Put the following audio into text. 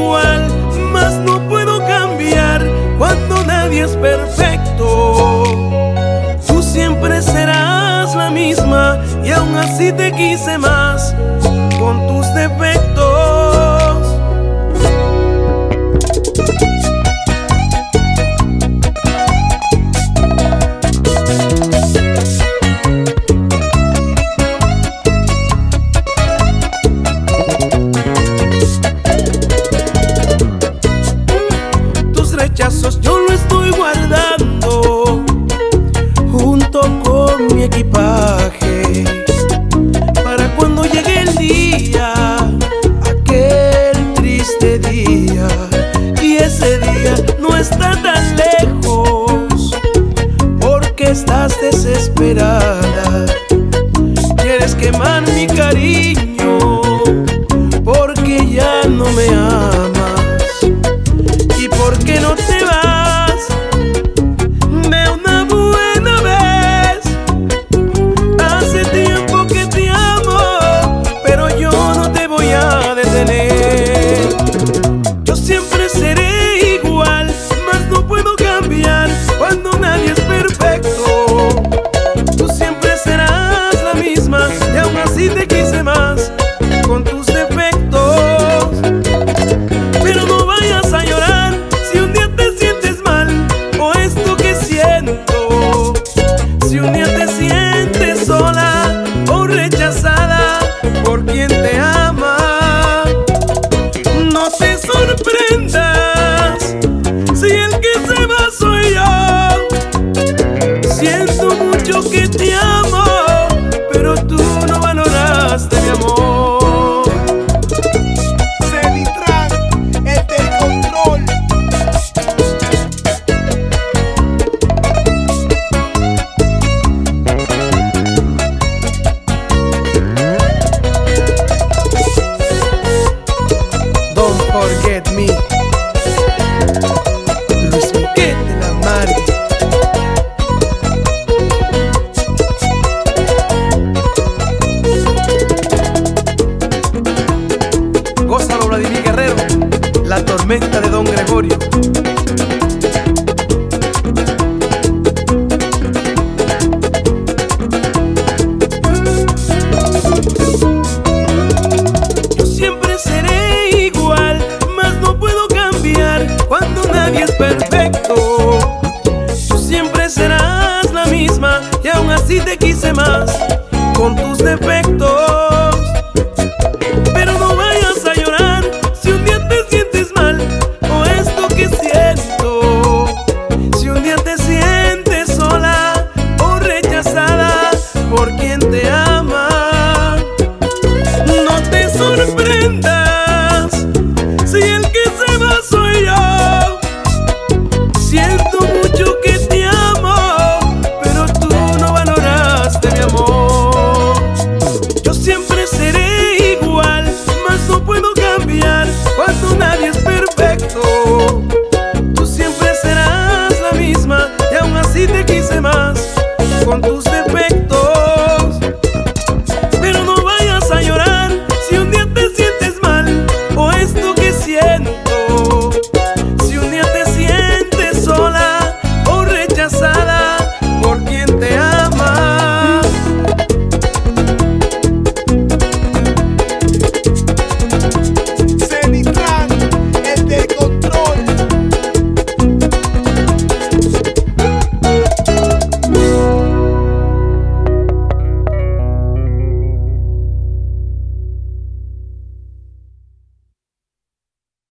igual, mas no puedo cambiar cuando nadie es perfecto. Tú siempre serás la misma y aún así te quise más con tus defectos. Yo lo estoy guardando junto con mi equipaje para cuando llegue el día, aquel triste día. Y ese día no está tan lejos porque estás desesperada. Quieres quemar mi cariño porque ya no me amas. ¿Y por qué no te vas de una buena vez? Hace tiempo que te amo, pero yo no te voy a detener. Yo siempre seré igual, mas no puedo cambiar cuando nadie es perfecto. Tú siempre serás la misma y aún así te quise más con tus defectos. Pero no vayas a llorar si un día te sientes mal o esto que siento. Si un día te sientes sola o rechazada por quien te ama, no te sorprendas si el que se va soy yo. Siento mucho que te amo, pero tú no valoraste mi amor. Forget me, Luis Miguel de la Margue. Gózalo, Vladimir Guerrero, La Tormenta de Don Gregorio. Cuando nadie es perfecto, tú siempre serás la misma y aún así te quise más con tus defectos.